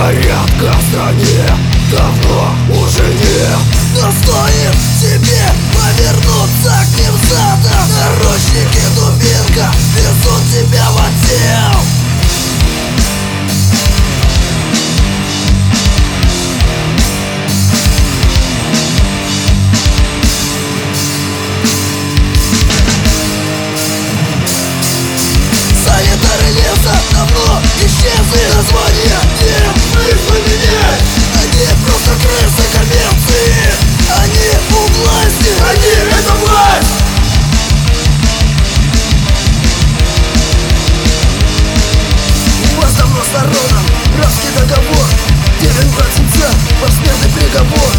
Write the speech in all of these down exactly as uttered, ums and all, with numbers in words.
порядка в стране давно уже нет. Но стоит тебе повернуться к ним задом, наручники, дубинка везут тебя в отдел. Санитары леса давно исчезли, названия нет смысла менять. Они просто крысы коммерции, они у власти, они это власть. У вас давно с народом братский договор, деревень братья, посмертный приговор.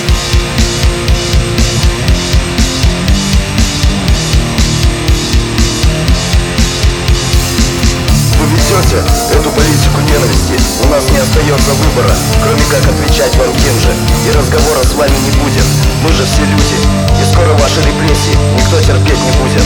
Ведете эту политику ненависти, у нас не остается выбора, кроме как отвечать вам тем же. И разговора с вами не будет, мы же все люди, и скоро ваши репрессии никто терпеть не будет.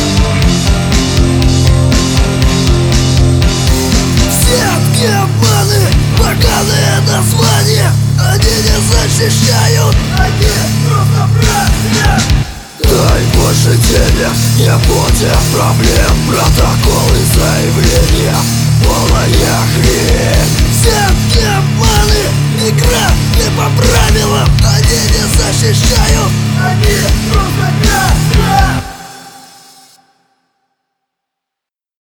Взятки, обманы, поганые названия, они не защищают, они просто братья. Дай больше денег, не будет проблем, протоколы, заявления, полная хрень. Взятки, обманы, игра не по правилам, они не защищают, они просто братья.